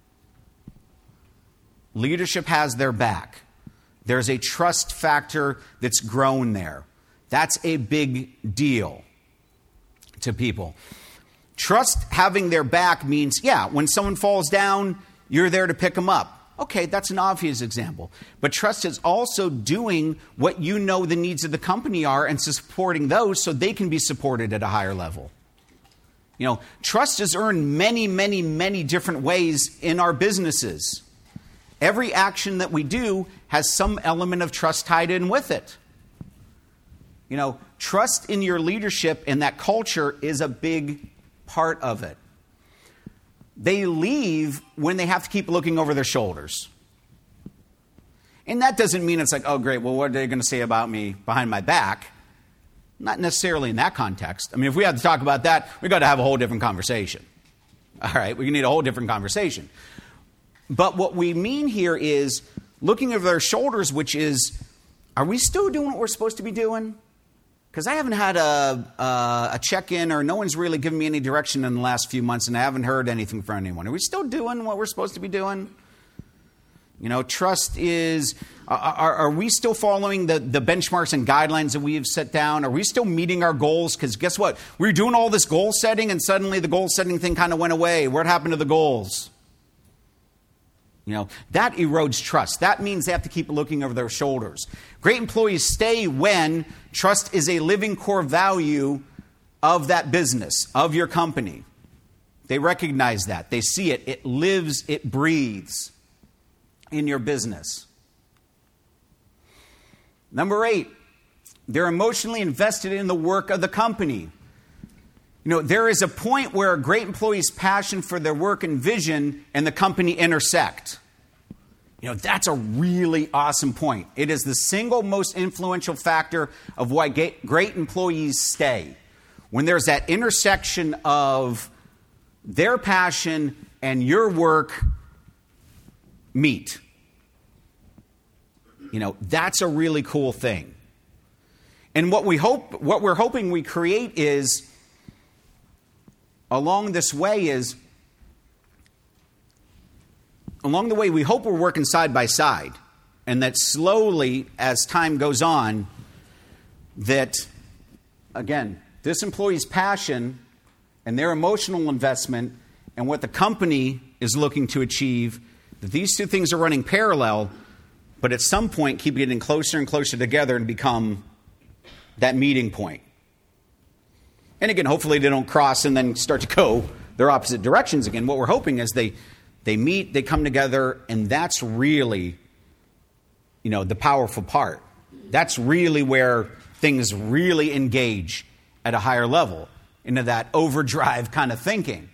Leadership has their back. There's a trust factor that's grown there. That's a big deal to people. Trust having their back means, when someone falls down, you're there to pick them up. Okay, that's an obvious example. But trust is also doing what you know the needs of the company are and supporting those so they can be supported at a higher level. You know, trust is earned many, many, many different ways in our businesses. Every action that we do has some element of trust tied in with it. You know, trust in your leadership and that culture is a big part of it. They leave when they have to keep looking over their shoulders. And that doesn't mean it's like, oh, great, well, what are they going to say about me behind my back? Not necessarily in that context. I mean, if we have to talk about that, we've got to have a whole different conversation. All right, we need a whole different conversation. But what we mean here is looking over their shoulders, which is, are we still doing what we're supposed to be doing? Because I haven't had a check-in, or no one's really given me any direction in the last few months, and I haven't heard anything from anyone. Are we still doing what we're supposed to be doing? You know, trust is, are we still following the benchmarks and guidelines that we have set down? Are we still meeting our goals? Because guess what? We were doing all this goal setting, and suddenly the goal setting thing kind of went away. What happened to the goals? You know, that erodes trust. That means they have to keep looking over their shoulders. Great employees stay when trust is a living core value of that business, of your company. They recognize that. They see it. It lives, it breathes in your business. Number 8, they're emotionally invested in the work of the company. You know, there is a point where a great employee's passion for their work and vision and the company intersect. You know, that's a really awesome point. It is the single most influential factor of why great employees stay. When there's that intersection of their passion and your work meet. You know, that's a really cool thing. And what we're hoping we create is, along this way is, along the way, we hope we're working side by side. And that slowly, as time goes on, that, again, this employee's passion and their emotional investment and what the company is looking to achieve, that these two things are running parallel, but at some point keep getting closer and closer together and become that meeting point. And again, hopefully they don't cross and then start to go their opposite directions again. What we're hoping is they meet, they come together, and that's really, you know, the powerful part. That's really where things really engage at a higher level, into that overdrive kind of thinking.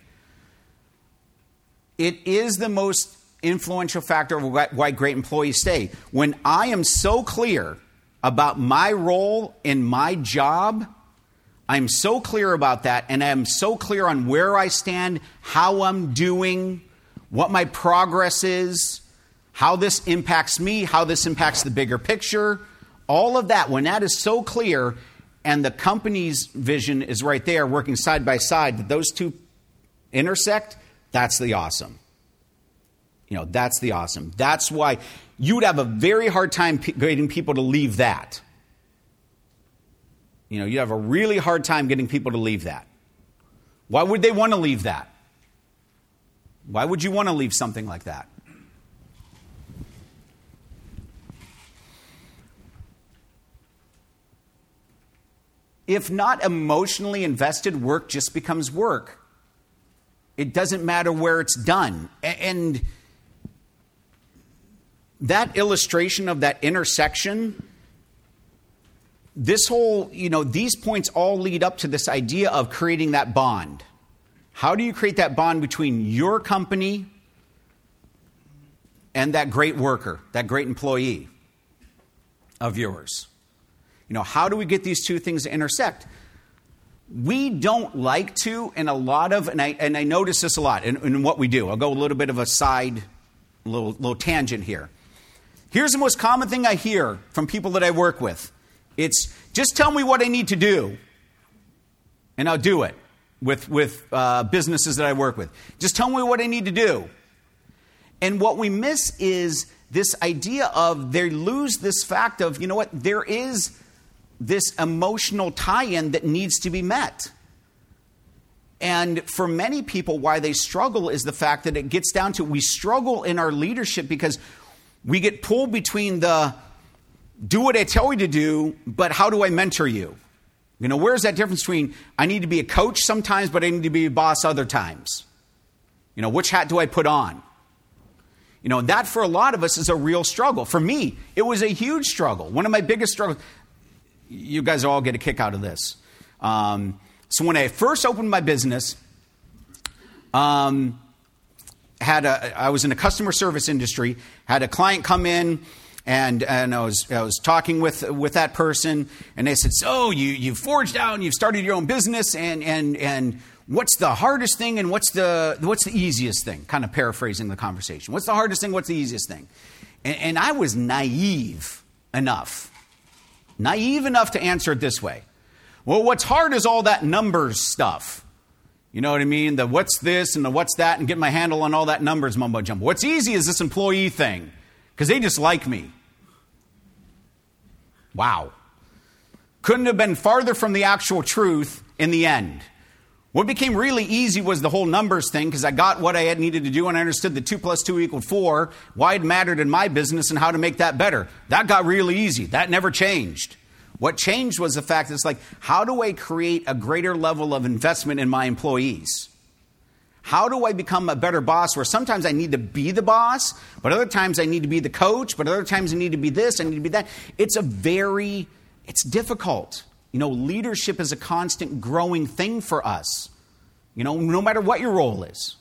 It is the most influential factor of why great employees stay. When I am so clear about my role in my job, I'm so clear about that, and I'm so clear on where I stand, how I'm doing, what my progress is, how this impacts me, how this impacts the bigger picture, all of that. When that is so clear and the company's vision is right there working side by side, that those two intersect, that's the awesome. You know, that's the awesome. That's why you would have a very hard time getting people to leave that. You know, you have a really hard time getting people to leave that. Why would they want to leave that? Why would you want to leave something like that? If not emotionally invested, work just becomes work. It doesn't matter where it's done. And that illustration of that intersection, this whole, you know, these points all lead up to this idea of creating that bond. How do you create that bond between your company and that great worker, that great employee of yours? You know, how do we get these two things to intersect? We don't like to, and a lot of, and I notice this a lot in what we do. I'll go a little bit of a side, little tangent here. Here's the most common thing I hear from people that I work with. It's, just tell me what I need to do, and I'll do it with businesses that I work with. Just tell me what I need to do. And what we miss is this idea of, they lose this fact of, you know what, there is this emotional tie-in that needs to be met. And for many people, why they struggle is the fact that it gets down to we struggle in our leadership because we get pulled between the do what I tell you to do, but how do I mentor you? Where's that difference between I need to be a coach sometimes, but I need to be a boss other times? Which hat do I put on? That for a lot of us is a real struggle. For me, it was a huge struggle. One of my biggest struggles. You guys all get a kick out of this. So when I first opened my business, I was in a customer service industry, had a client come in, and I was talking with that person, and they said, so you've forged out and you've started your own business, and what's the hardest thing and what's the easiest thing? Kind of paraphrasing the conversation. What's the hardest thing? What's the easiest thing? And I was naive enough to answer it this way. Well, what's hard is all that numbers stuff. You know what I mean? The what's this and the what's that and get my handle on all that numbers mumbo jumbo. What's easy is this employee thing because they just like me. Wow. Couldn't have been farther from the actual truth in the end. What became really easy was the whole numbers thing because I got what I had needed to do and I understood that 2 + 2 = 4, why it mattered in my business and how to make that better. That got really easy. That never changed. What changed was the fact that it's like, how do I create a greater level of investment in my employees? How do I become a better boss where sometimes I need to be the boss, but other times I need to be the coach, but other times I need to be this, I need to be that. It's difficult. Leadership is a constant growing thing for us, no matter what your role is.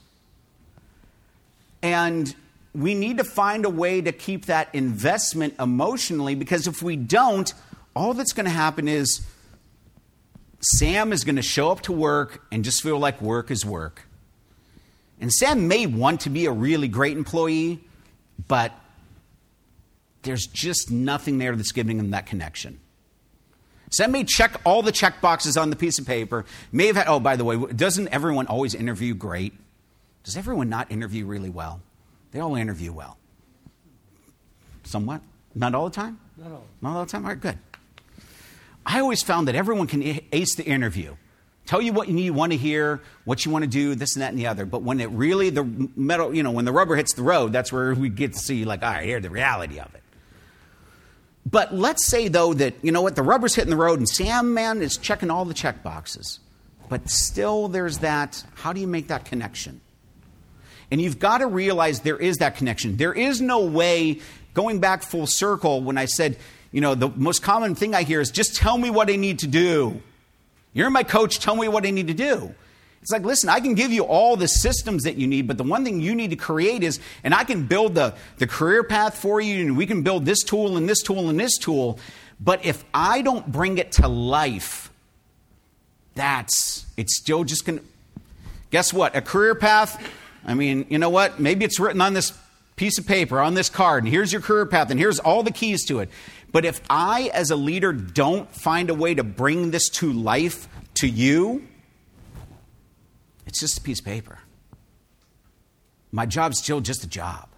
And we need to find a way to keep that investment emotionally because if we don't, all that's going to happen is Sam is going to show up to work and just feel like work is work. And Sam may want to be a really great employee, but there's just nothing there that's giving him that connection. Sam may check all the check boxes on the piece of paper. May have had, oh, by the way, doesn't everyone always interview great? Does everyone not interview really well? They all interview well. Somewhat? Not all the time? Not all the time? All right, good. I always found that everyone can ace the interview. Tell you what you want to hear, what you want to do, this and that and the other. But when it really, the metal, when the rubber hits the road, that's where we get to see all right, here's the reality of it. But let's say, though, that, the rubber's hitting the road and Sam, man, is checking all the check boxes. But still there's that, how do you make that connection? And you've got to realize there is that connection. There is no way, going back full circle, when I said, the most common thing I hear is just tell me what I need to do. You're my coach, tell me what I need to do. It's like, listen, I can give you all the systems that you need, but the one thing you need to create is, and I can build the career path for you, and we can build this tool and this tool and this tool, but if I don't bring it to life, it's still just going to, guess what? A career path, you know what? Maybe it's written on this piece of paper, on this card, and here's your career path, and here's all the keys to it. But if I, as a leader, don't find a way to bring this to life to you, it's just a piece of paper. My job's still just a job.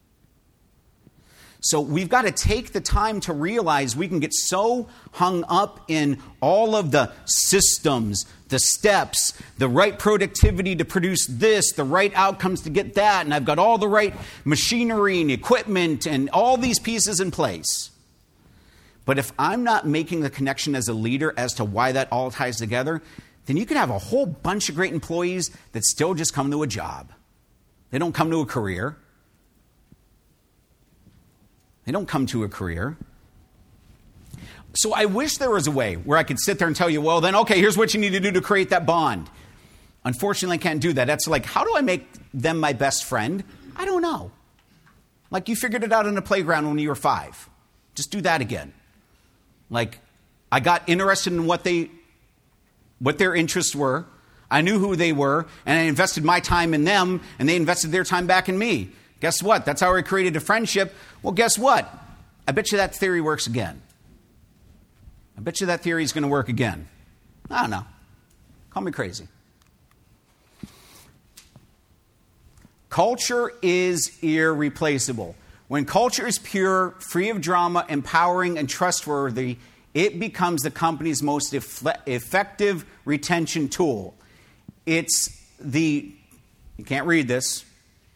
So we've got to take the time to realize we can get so hung up in all of the systems, the steps, the right productivity to produce this, the right outcomes to get that, and I've got all the right machinery and equipment and all these pieces in place. But if I'm not making the connection as a leader as to why that all ties together, then you can have a whole bunch of great employees that still just come to a job. They don't come to a career. They don't come to a career. So I wish there was a way where I could sit there and tell you, well, then, okay, here's what you need to do to create that bond. Unfortunately, I can't do that. That's like, how do I make them my best friend? I don't know. Like you figured it out in the playground when you were 5. Just do that again. Like, I got interested in what their interests were. I knew who they were, and I invested my time in them, and they invested their time back in me. Guess what? That's how I created a friendship. Well, guess what? I bet you that theory works again. I bet you that theory is going to work again. I don't know. Call me crazy. Culture is irreplaceable. When culture is pure, free of drama, empowering, and trustworthy, it becomes the company's most effective retention tool. you can't read this.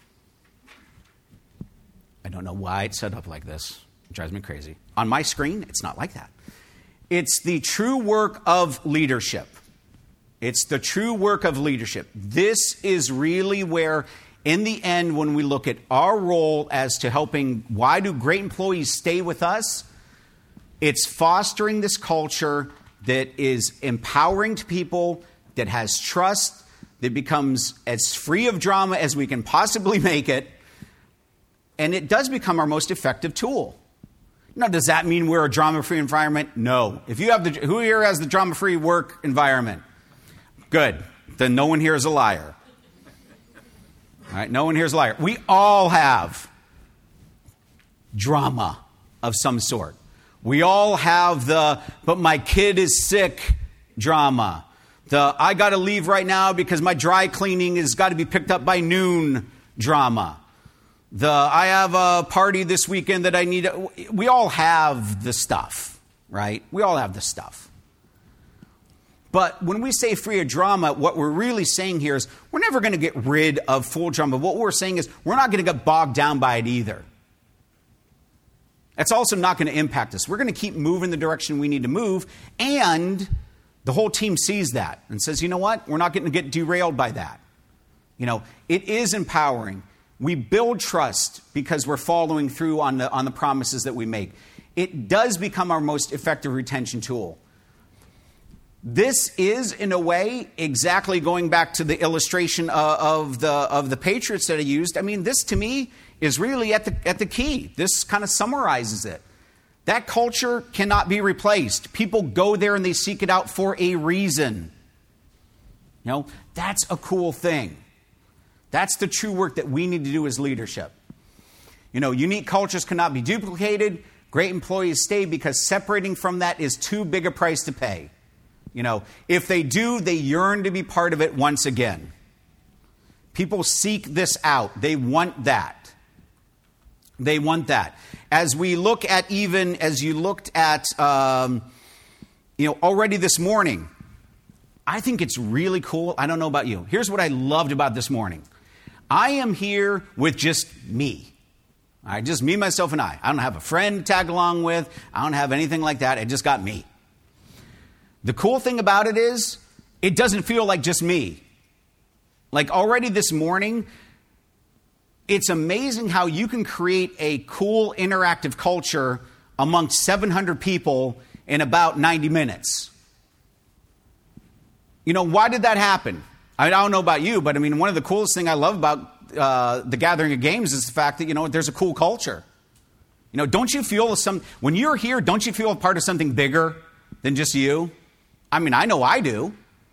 I don't know why it's set up like this. It drives me crazy. On my screen, it's not like that. It's the true work of leadership. It's the true work of leadership. This is really where, in the end, when we look at our role as to helping, why do great employees stay with us? It's fostering this culture that is empowering to people, that has trust, that becomes as free of drama as we can possibly make it. And it does become our most effective tool. Now, does that mean we're a drama-free environment? No. If you have who here has the drama-free work environment? Good. Then no one here is a liar. All right, no one here is a liar. We all have drama of some sort. We all have but my kid is sick drama. I got to leave right now because my dry cleaning has got to be picked up by noon drama. I have a party this weekend that I need. We all have the stuff, right? We all have the stuff. But when we say free of drama, what we're really saying here is we're never going to get rid of full drama. What we're saying is we're not going to get bogged down by it either. That's also not going to impact us. We're going to keep moving the direction we need to move, and the whole team sees that and says, you know what? We're not going to get derailed by that. It is empowering. We build trust because we're following through on the promises that we make. It does become our most effective retention tool. This is, in a way, exactly going back to the illustration of the Patriots that I used. I mean, this to me is really at the key. This kind of summarizes it. That culture cannot be replaced. People go there and they seek it out for a reason. That's a cool thing. That's the true work that we need to do as leadership. Unique cultures cannot be duplicated. Great employees stay because separating from that is too big a price to pay. If they do, they yearn to be part of it once again. People seek this out. They want that. They want that. As we look at as you looked at, already this morning, I think it's really cool. I don't know about you. Here's what I loved about this morning. I am here with just me. All right, just me, myself, and I. I don't have a friend to tag along with. I don't have anything like that. I just got me. The cool thing about it is it doesn't feel like just me. Like already this morning, it's amazing how you can create a cool interactive culture amongst 700 people in about 90 minutes. Why did that happen? I don't know about you, but one of the coolest things I love about the Gathering of Games is the fact that, there's a cool culture. Don't you feel when you're here, don't you feel a part of something bigger than just you? I know I do.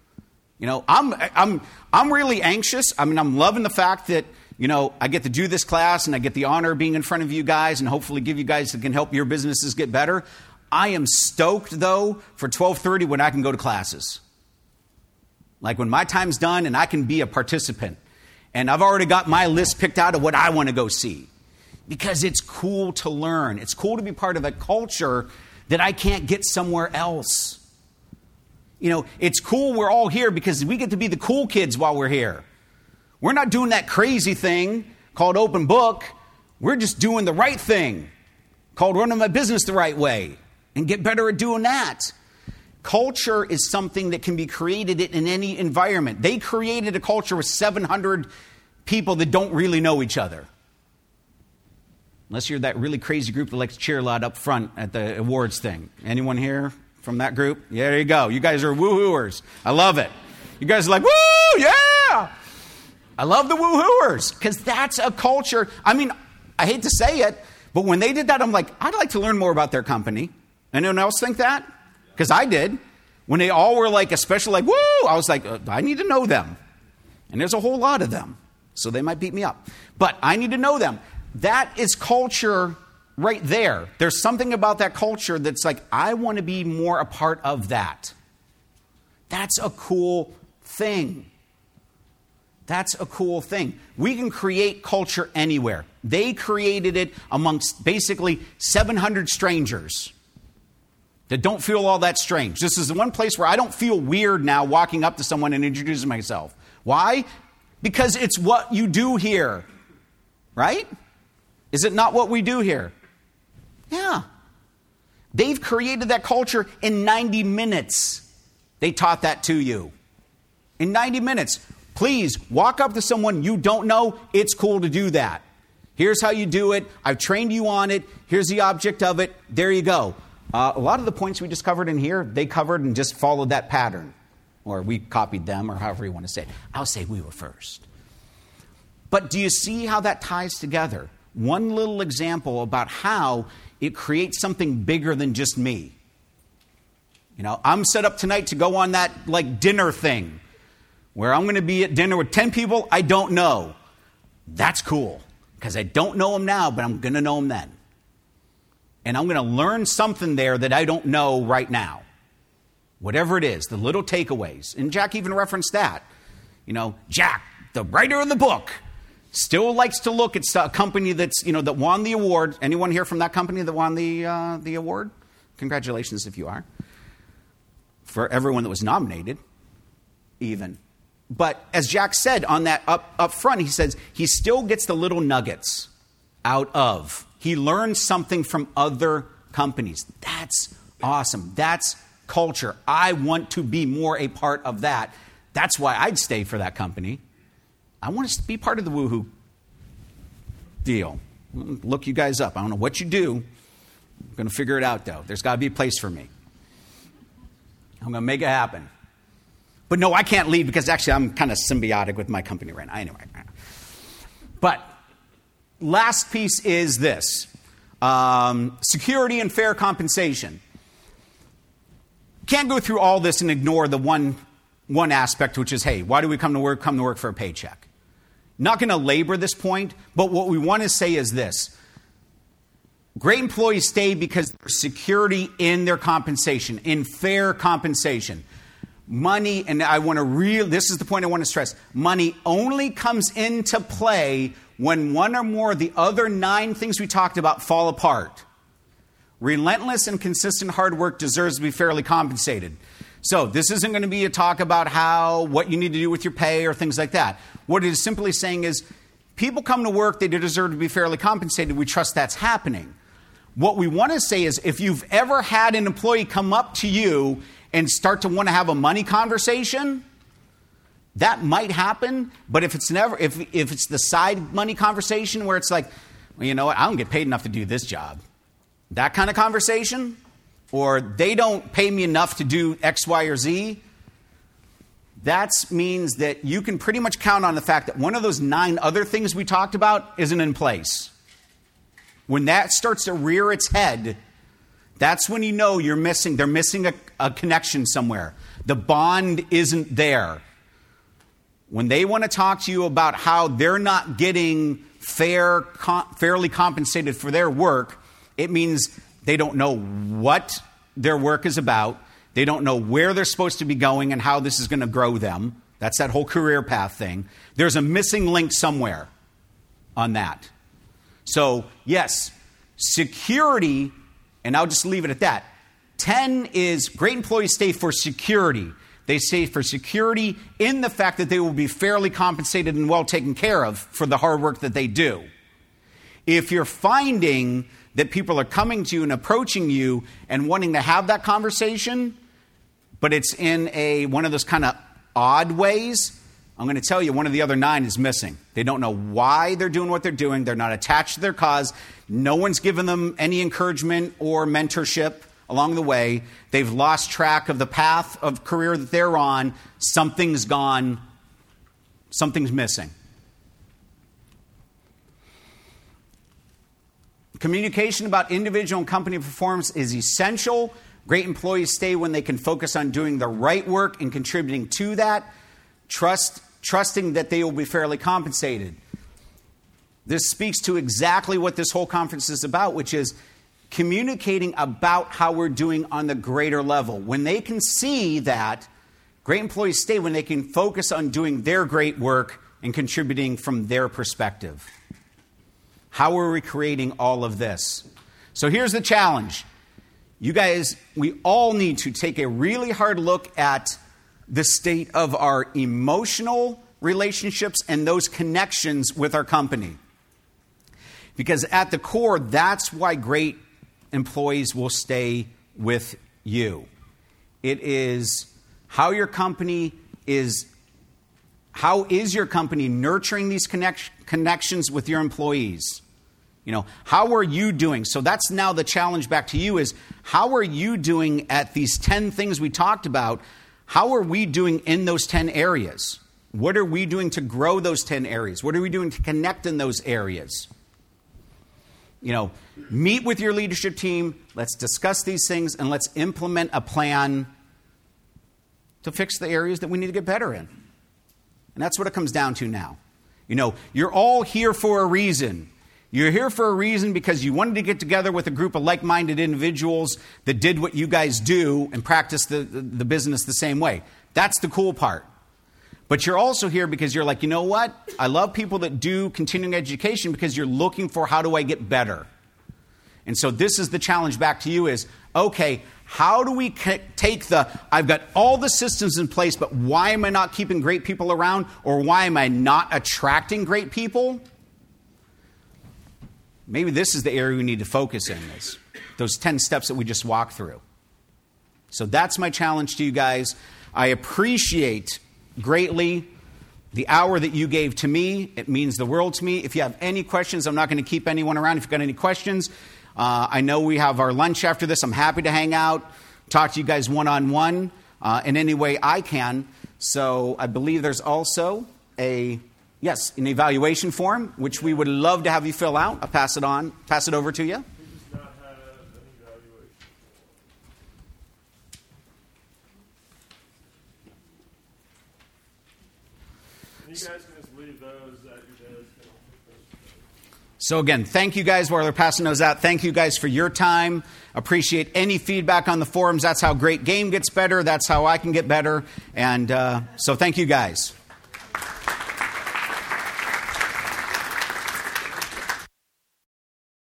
I'm really anxious. I'm loving the fact that, I get to do this class and I get the honor of being in front of you guys and hopefully give you guys that can help your businesses get better. I am stoked, though, for 12:30 when I can go to classes. Like when my time's done and I can be a participant. And I've already got my list picked out of what I want to go see. Because it's cool to learn. It's cool to be part of a culture that I can't get somewhere else. It's cool we're all here because we get to be the cool kids while we're here. We're not doing that crazy thing called open book. We're just doing the right thing called running my business the right way and get better at doing that. Culture is something that can be created in any environment. They created a culture with 700 people that don't really know each other. Unless you're that really crazy group that likes to cheer a lot up front at the awards thing. Anyone here from that group? Yeah, there you go. You guys are woo-hooers. I love it. You guys are like, woo, yeah! I love the woo-hooers because that's a culture. I hate to say it, but when they did that, I'm like, I'd like to learn more about their company. Anyone else think that? Because I did. When they all were like a special, like, woo, I was like, I need to know them. And there's a whole lot of them. So they might beat me up. But I need to know them. That is culture right there. There's something about that culture that's like, I want to be more a part of that. That's a cool thing. That's a cool thing. We can create culture anywhere. They created it amongst basically 700 strangers that don't feel all that strange. This is the one place where I don't feel weird now walking up to someone and introducing myself. Why? Because it's what you do here. Right? Is it not what we do here? Yeah. They've created that culture in 90 minutes. They taught that to you. In 90 minutes. Please walk up to someone you don't know. It's cool to do that. Here's how you do it. I've trained you on it. Here's the object of it. There you go. A lot of the points we just covered in here, they covered and just followed that pattern. Or we copied them, or however you want to say it. I'll say we were first. But do you see how that ties together? One little example about how it creates something bigger than just me. I'm set up tonight to go on that dinner thing where I'm going to be at dinner with 10 people I don't know. That's cool because I don't know them now, but I'm going to know them then. And I'm going to learn something there that I don't know right now. Whatever it is, the little takeaways. And Jack even referenced that. Jack, the writer of the book, still likes to look at a company that's, that won the award. Anyone here from that company that won the award? Congratulations if you are. For everyone that was nominated, even. But as Jack said on that up front, he says he still gets the little nuggets out of. He learns something from other companies. That's awesome. That's culture. I want to be more a part of that. That's why I'd stay for that company. I want to be part of the woohoo deal. Look you guys up. I don't know what you do. I'm going to figure it out, though. There's got to be a place for me. I'm going to make it happen. But no, I can't leave because actually I'm kind of symbiotic with my company right now. Anyway. But last piece is this. Security and fair compensation. Can't go through all this and ignore the one aspect, which is, hey, why do we come to work? Come to work for a paycheck. Not going to labor this point, but what we want to say is this. Great employees stay because there's security in their compensation, in fair compensation. Money, and this is the point I want to stress, money only comes into play when one or more of the other 9 things we talked about fall apart. Relentless and consistent hard work deserves to be fairly compensated. So this isn't going to be a talk about what you need to do with your pay or things like that. What it is simply saying is people come to work, they deserve to be fairly compensated. We trust that's happening. What we want to say is if you've ever had an employee come up to you and start to want to have a money conversation, that might happen. But if it's the side money conversation where it's like, well, you know what, I don't get paid enough to do this job. That kind of conversation, or they don't pay me enough to do X, Y, or Z, that means that you can pretty much count on the fact that one of those 9 other things we talked about isn't in place. When that starts to rear its head, that's when you know they're missing a connection somewhere. The bond isn't there. When they want to talk to you about how they're not getting fairly compensated for their work, it means they don't know what their work is about. They don't know where they're supposed to be going and how this is going to grow them. That's that whole career path thing. There's a missing link somewhere on that. So, yes, security, and I'll just leave it at that. 10 is great employees stay for security. They stay for security in the fact that they will be fairly compensated and well taken care of for the hard work that they do. If you're finding that people are coming to you and approaching you and wanting to have that conversation, but it's in one of those kind of odd ways, I'm going to tell you one of the other 9 is missing. They don't know why they're doing what they're doing. They're not attached to their cause. No one's given them any encouragement or mentorship along the way. They've lost track of the path of career that they're on. Something's gone. Something's missing. Communication about individual and company performance is essential. Great employees stay when they can focus on doing the right work and contributing to that. Trusting that they will be fairly compensated. This speaks to exactly what this whole conference is about, which is communicating about how we're doing on the greater level. When they can see that, great employees stay when they can focus on doing their great work and contributing from their perspective. How are we creating all of this? So here's the challenge. You guys, we all need to take a really hard look at the state of our emotional relationships and those connections with our company. Because at the core, that's why great employees will stay with you. It is how is your company nurturing these connections with your employees? How are you doing? So that's now the challenge back to you is, how are you doing at these 10 things we talked about? How are we doing in those 10 areas? What are we doing to grow those 10 areas? What are we doing to connect in those areas? Meet with your leadership team. Let's discuss these things and let's implement a plan to fix the areas that we need to get better in. And that's what it comes down to now. You're all here for a reason. You're here for a reason because you wanted to get together with a group of like-minded individuals that did what you guys do and practice the business the same way. That's the cool part. But you're also here because you're like, you know what? I love people that do continuing education because you're looking for, how do I get better? And so this is the challenge back to you is, okay, how do we take I've got all the systems in place, but why am I not keeping great people around? Or why am I not attracting great people? Maybe this is the area we need to focus in, is those 10 steps that we just walked through. So that's my challenge to you guys. I appreciate greatly the hour that you gave to me. It means the world to me. If you have any questions, I'm not going to keep anyone around. If you've got any questions, I know we have our lunch after this. I'm happy to hang out, talk to you guys one-on-one in any way I can. So I believe there's also an evaluation form, which we would love to have you fill out. I'll pass it over to you. He does not have an evaluation. And you guys can just leave those at your desk. So again, thank you guys while they're passing those out. Thank you guys for your time. Appreciate any feedback on the forums. That's how Great Game gets better. That's how I can get better. And so thank you guys.